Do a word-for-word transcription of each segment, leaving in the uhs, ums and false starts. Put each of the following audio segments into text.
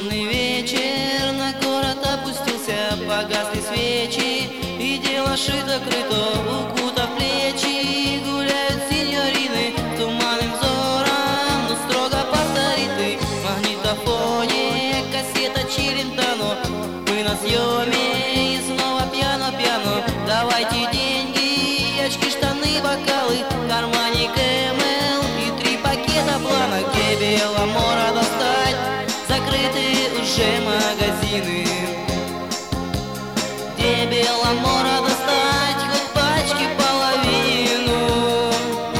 Туманный вечер, на город опустился, погасли свечи, и дело шито-крыто, укутав плечи. Гуляют синьорины туманным взором, но строго повтори ты. В магнитофоне кассета Челентано, мы на съеме и снова пьяно-пьяно. Давайте деньги, очки, штаны, бокалы, в кармане КМЛ и три пакета плана. Где Беломора достать? Закрыты уже магазины. Где Беломора достать? Хоть пачки половину.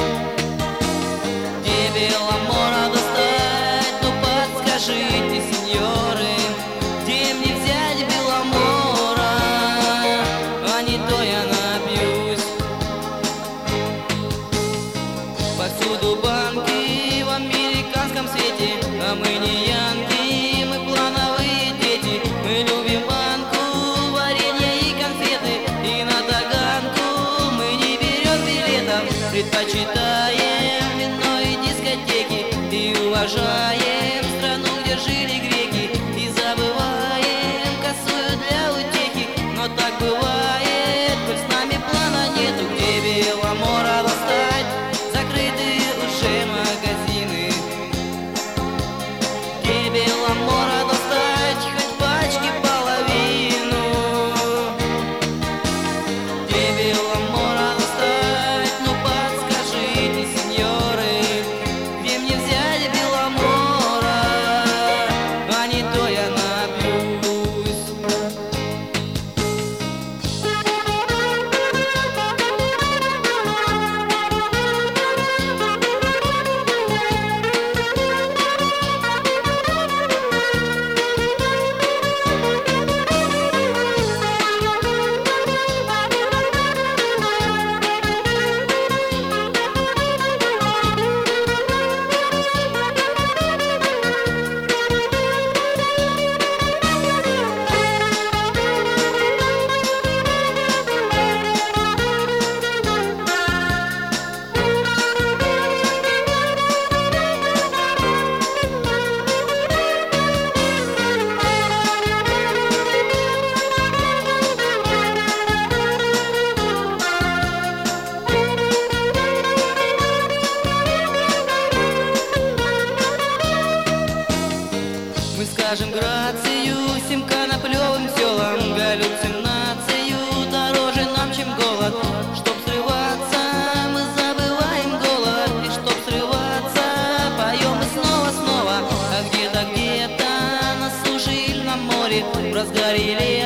Где Беломора достать? Ну подскажите, сеньоры, где мне взять Беломора? А не то я напьюсь. Повсюду банки в американском свете, а мы не янки, мы плановые дети. Мы любим банку, варенье и конфеты, и на таганку мы не берем билетов. Предпочитаем вино и дискотеки, и уважаем страну, где жили греки, и забываем косую для утехи. Но так бывает, коль с нами плана нету. Где Беломора достать? Закрыты уже магазины. Где Беломора достать? Хоть пачки половину. Где Беломора достать? Ну подскажите, сеньоры, где мне взять Беломора? А не то я напьюсь. Мы скажем грацию всем коноплевым селам, галлюцинацию дороже нам, чем голод. Чтоб срываться, мы забываем голод, и чтоб срываться, поем мы снова-снова. А где-то, где-то на суше или на море, в разгаре лета